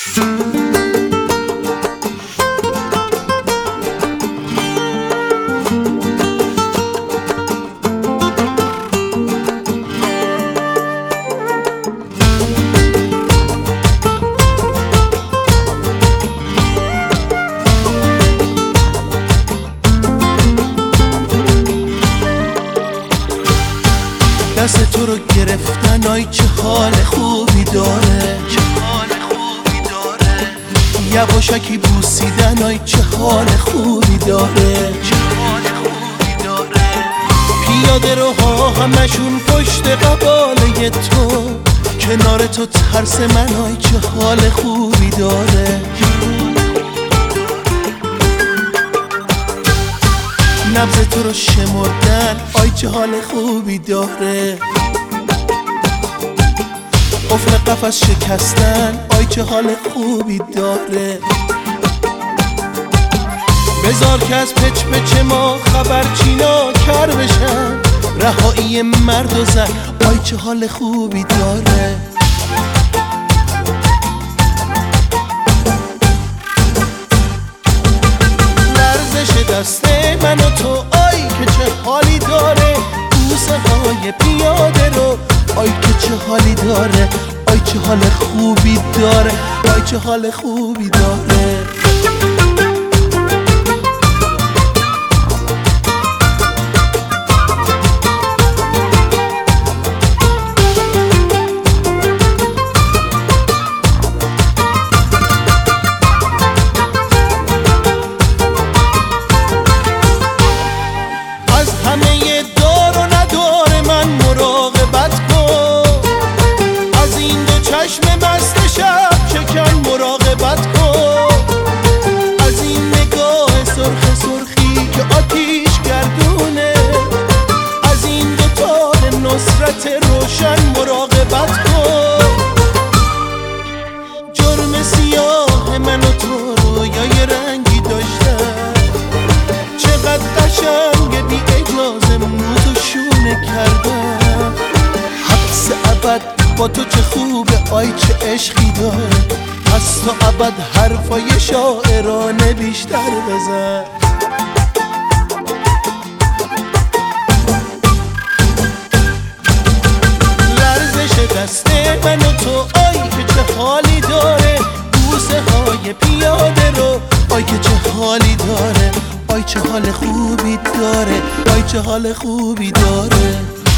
دست تو رو گرفتن آی چه حال خوبی داره، چه حال خوبی داره. یواشکی بوسیدن آی چه حال خوبی داره، چه حال خوبی داره. پیاده روها همشون پشت قباله تو، کنار تو ترس من آی چه حال خوبی داره. نبض تو رو شمردن آی چه حال خوبی داره. قفل قفس شکستن آی چه حال خوبی داره. بذار که از پچ پچ ما خبرچینا کر بشن، رهایی مرد و زن آی چه حال خوبی داره. دست من و تو آی که چه حالی داره. بوسه های پیاده رو آی که چه حالی داره. آی چه حال خوبی داره، آی چه حال خوبی داره. روشن مراقبت کن. جرم سیاه من و تو رویای رنگی داشتن، چقدر قشنگ بی اجازه موت و شونه کردن. حبس ابد با تو چه خوبه آی چه عشقی داره. پس تا ابد حرفای شاعرانه بیشتر بزن. دست من و تو آی که چه حالی داره. بوسه های پیاده رو آی که چه حالی داره. آی چه حال خوبی داره، آی چه حال خوبی داره.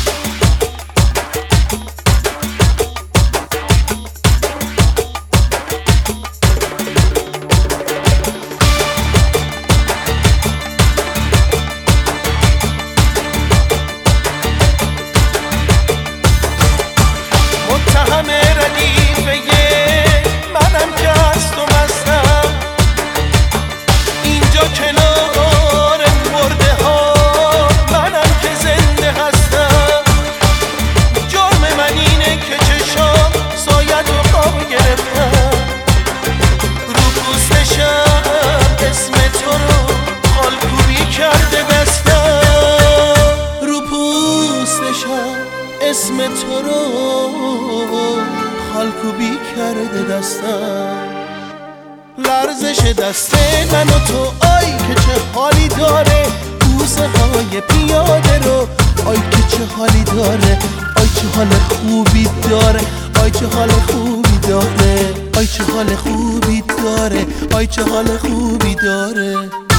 منم که از تو مستم اینجا کنار مرده ها. منم که زنده هستم. جرم من اینه که چشام سایت و خواب گرفتم. رو پوستشم اسم تو رو خالکوبی کرده دستم. رو پوستشم اسم تو رو خالکوبی کرده دستم. لرزش دست من و تو آی که چه حالی داره. بوسه های پیاده رو آی که چه حالی داره. آی چه حال خوبی داره، آی چه حال خوبی داره. آی چه حال خوبی داره، آی چه حال خوبی داره.